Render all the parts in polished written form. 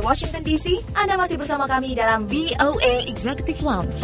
Washington DC. Anda masih bersama kami dalam VOA Executive Lounge.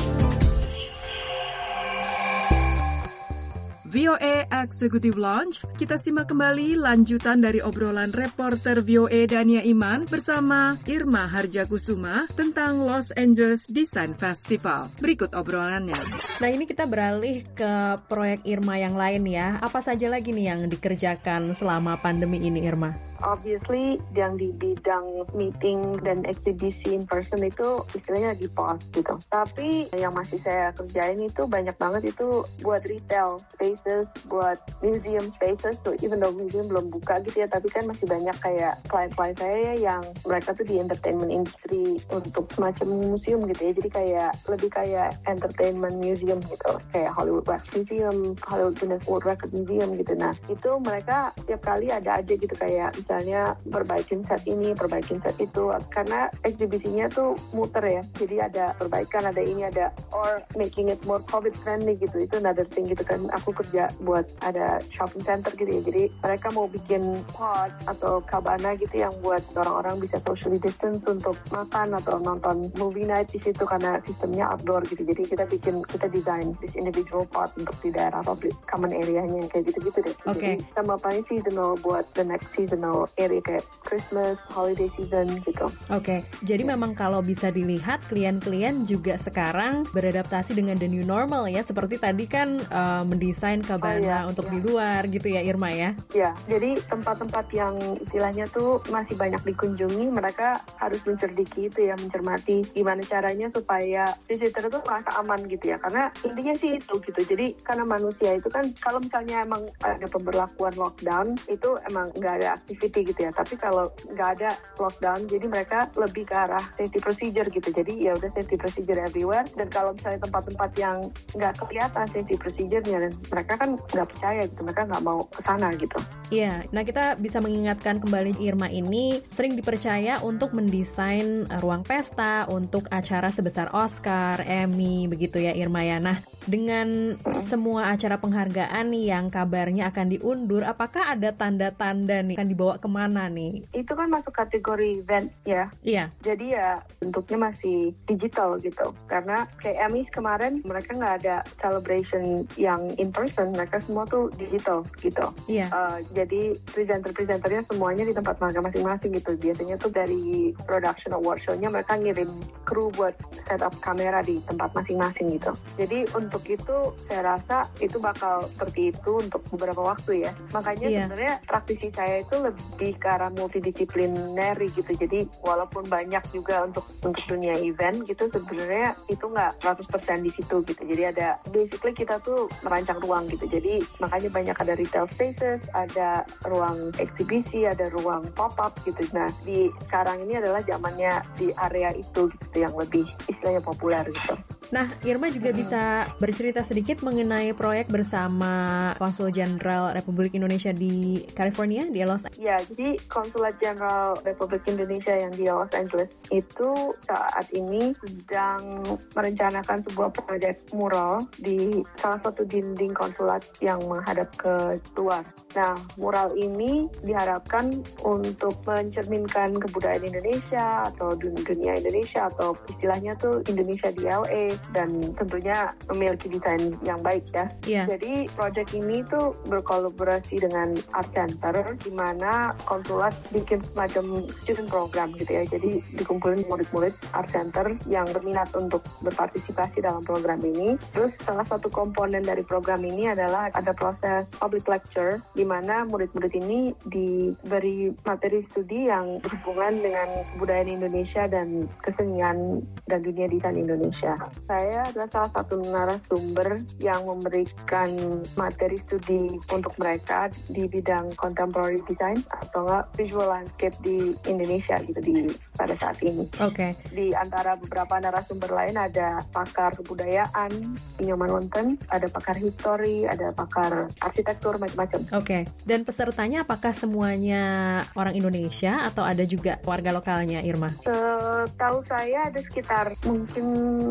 VOA Executive Lounge, kita simak kembali lanjutan dari obrolan reporter VOA Dania Iman bersama Irma Harjakusuma tentang Los Angeles Design Festival. Berikut obrolannya. Nah, ini kita beralih ke proyek Irma yang lain ya. Apa saja lagi nih yang dikerjakan selama pandemi ini, Irma? Obviously, yang di bidang meeting dan eksibisi in person itu istilahnya lagi pause gitu. Tapi yang masih saya kerjain itu banyak banget itu buat retail spaces, buat museum spaces. So even though museum belum buka gitu ya, tapi kan masih banyak kayak klien-klien saya yang mereka tuh di entertainment industry untuk semacam museum gitu ya. Jadi kayak lebih kayak entertainment museum gitu, kayak Hollywood Wax Museum, Hollywood Guinness World Record Museum gitu. Nah, itu mereka tiap kali ada aja gitu kayak misalnya perbaikin set ini, perbaikin set itu, karena eksibisinya tuh muter ya, jadi ada perbaikan, ada ini, ada or making it more COVID friendly gitu, itu another thing gitu kan. Aku kerja buat ada shopping center gitu ya, jadi mereka mau bikin pod atau cabana gitu yang buat orang-orang bisa socially distance untuk makan atau nonton movie night di situ karena sistemnya outdoor gitu. Jadi kita design this individual pod untuk di daerah public common area-nya kayak gitu-gitu deh. Okay. Jadi sama paling seasonal buat the next seasonal area kayak Christmas, holiday season gitu. Oke, jadi memang kalau bisa dilihat klien-klien juga sekarang beradaptasi dengan the new normal ya, seperti tadi kan mendesain cabana untuk di luar gitu ya, Irma ya? Ya, jadi tempat-tempat yang istilahnya tuh masih banyak dikunjungi, mereka harus mencerdiki itu ya, mencermati gimana caranya supaya visitor itu merasa aman gitu ya, karena intinya sih itu gitu. Jadi karena manusia itu kan kalau misalnya emang ada pemberlakuan lockdown itu emang nggak ada activity gitu ya, tapi kalau nggak ada lockdown jadi mereka lebih ke arah safety procedure gitu. Jadi ya udah safety procedure everywhere, dan kalau misalnya tempat-tempat yang nggak kelihatan safety procedure-nya dan mereka kan nggak percaya gitu, mereka nggak mau ke sana gitu. Iya, nah kita bisa mengingatkan kembali Irma ini sering dipercaya untuk mendesain ruang pesta untuk acara sebesar Oscar, Emmy begitu ya, Irma ya. Nah, dengan semua acara penghargaan nih yang kabarnya akan diundur, apakah ada tanda-tanda nih akan dibawa kemana nih? Itu kan masuk kategori event ya. Iya. Jadi ya bentuknya masih digital gitu. Karena kayak Emmys kemarin mereka nggak ada celebration yang in person, mereka semua tuh digital gitu. Iya. Jadi presenter-presenternya semuanya di tempat mereka masing-masing gitu. Biasanya tuh dari production award show-nya mereka ngirim kru buat set up kamera di tempat masing-masing gitu. Jadi untuk itu saya rasa itu bakal seperti itu untuk beberapa waktu ya. Makanya sebenarnya praktisi saya itu lebih ke arah multidisciplinary gitu. Jadi walaupun banyak juga untuk dunia event gitu, sebenarnya itu nggak 100% di situ gitu. Jadi ada basically kita tuh merancang ruang gitu. Jadi makanya banyak ada retail spaces, ada ruang eksibisi, ada ruang pop-up gitu. Nah di sekarang ini adalah zamannya di area itu gitu yang lebih istilahnya populer gitu. Nah, Irma juga bisa bercerita sedikit mengenai proyek bersama Konsul Jenderal Republik Indonesia di California, di Los Angeles. Ya, jadi Konsulat Jenderal Republik Indonesia yang di Los Angeles itu saat ini sedang merencanakan sebuah proyek mural di salah satu dinding konsulat yang menghadap ke luar. Nah, mural ini diharapkan untuk mencerminkan kebudayaan Indonesia atau dunia Indonesia atau istilahnya tuh Indonesia di LA, dan tentunya memiliki desain yang baik ya. Yeah. Jadi proyek ini tuh berkolaborasi dengan Art Center, di mana konsulat bikin semacam student program gitu ya. Jadi dikumpulin murid-murid Art Center yang berminat untuk berpartisipasi dalam program ini. Terus salah satu komponen dari program ini adalah ada proses public lecture, di mana murid-murid ini diberi materi studi yang berhubungan dengan kebudayaan Indonesia dan kesenian dan dunia desain Indonesia. Saya adalah salah satu narasumber yang memberikan materi studi untuk mereka di bidang contemporary design atau visual landscape di Indonesia gitu pada saat ini. Oke. Di antara beberapa narasumber lain ada pakar kebudayaan, Nyoman Wonten, ada pakar histori, ada pakar arsitektur, macam-macam. Oke. Dan pesertanya apakah semuanya orang Indonesia atau ada juga warga lokalnya, Irma? Setahu saya ada sekitar mungkin 10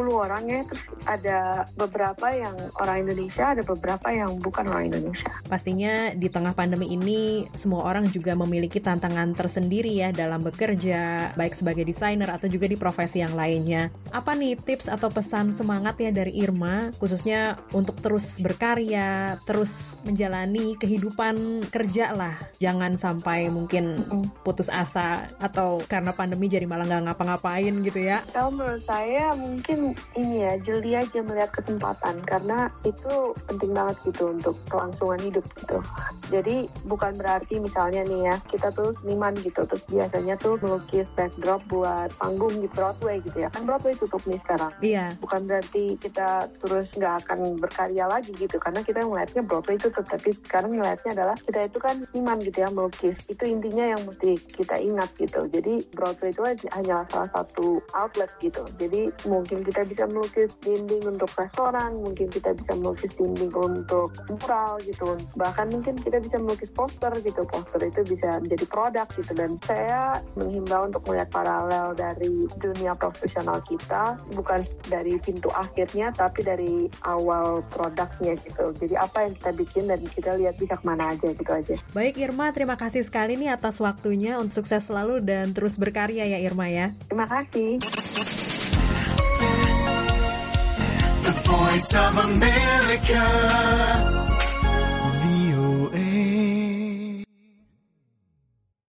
orang ya, terus ada beberapa yang orang Indonesia, ada beberapa yang bukan orang Indonesia. Pastinya di tengah pandemi ini semua orang juga memiliki tantangan tersendiri ya dalam bekerja, baik sebagai desainer atau juga di profesi yang lainnya. Apa nih tips atau pesan semangat ya dari Irma, khususnya untuk terus berkarya, terus menjalani kehidupan kerja lah. Jangan sampai mungkin putus asa atau karena pandemi jadi malah nggak ngapa-ngapain gitu ya. Kalau menurut saya mungkin ini ya, jeli aja melihat kesempatan, karena itu penting banget gitu untuk kelangsungan hidup gitu. Jadi bukan berarti misalnya nih ya, kita tuh seniman gitu, terus biasanya tuh melukis backdrop buat panggung di Broadway gitu ya. Kan Broadway tutup nih sekarang. Iya. Bukan berarti kita terus nggak akan berkarya lagi gitu, karena kita ngeliatnya Broadway tutup, tapi sekarang ngeliatnya adalah kita itu kan seniman gitu ya, melukis. Itu intinya yang mesti kita ingat gitu. Jadi Broadway itu hanya salah satu outlet gitu. Jadi mungkin kita bisa melukis dinding untuk restoran, mungkin kita bisa melukis dinding untuk mural gitu. Bahkan mungkin kita bisa melukis poster gitu. Poster itu bisa menjadi produk gitu. Dan saya menghimbau untuk melihat paralel dari dunia profesional kita, bukan dari pintu akhirnya, tapi dari awal produknya gitu. Jadi apa yang kita bikin dan kita lihat bisa kemana aja gitu aja. Baik Irma, terima kasih sekali nih atas waktunya. Untuk sukses selalu dan terus berkarya ya Irma ya. Terima kasih. The Voice of America.